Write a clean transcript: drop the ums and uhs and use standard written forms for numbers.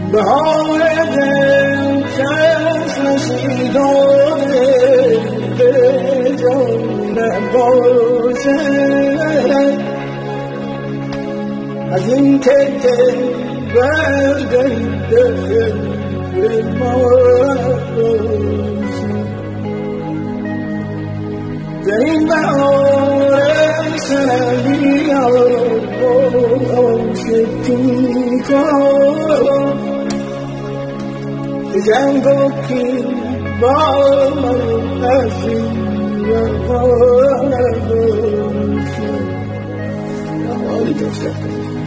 بهار دل کس رسیداره به جان نباشد از این که دل برگرده به ما در این بهار سنگی شکلی کن به جنگ و کی با من از این بهار نباشد.